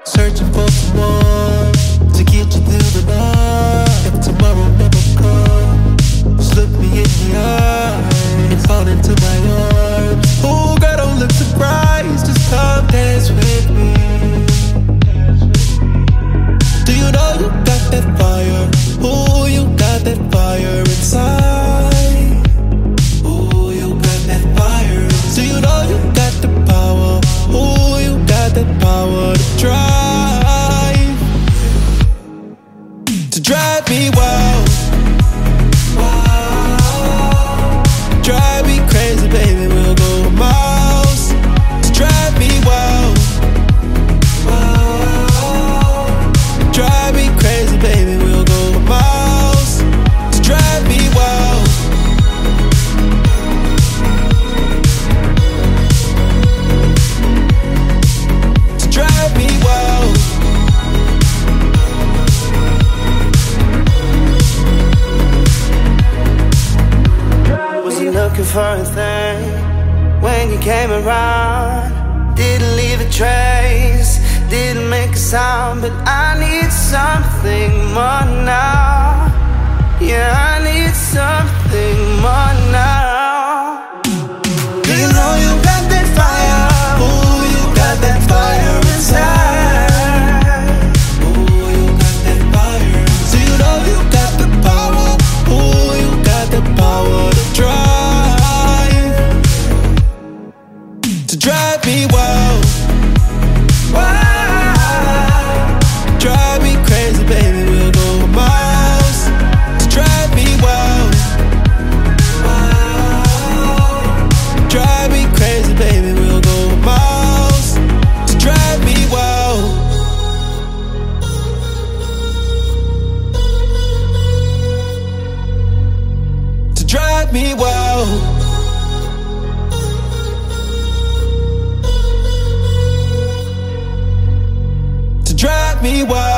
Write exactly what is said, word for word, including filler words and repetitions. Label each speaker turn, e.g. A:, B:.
A: Searching for someone to get you through the night. If tomorrow never comes, look me in the eye and fall into my arms. Oh, girl, don't look surprised, just come dance with me. Do you know you got that fire? Oh, you got that fire inside. Oh, you got that fire. Do you know you got the power? Oh, you got that power to drive, to drive me wild, wild. Drive me crazy, baby, we'll go miles. To drive me wild, wild. Drive me crazy, baby, we'll go miles. To drive me wild. To drive me wild.
B: Wasn't looking for a thing when you came around. Didn't leave a trace, didn't make a sound, but I need something more now. Yeah, I need something more now. Do you know you got that fire? Oh, you got that fire inside.
A: Oh, you got that fire.
B: Do you know you got the power?
A: Oh, you got the power to drive, to drive me wild,
B: Why?
A: drive me crazy, baby, we'll go miles. To drive me wild, wild. Drive me crazy, baby, we'll go miles. To drive me wild. To drive me wild. To drive me wild.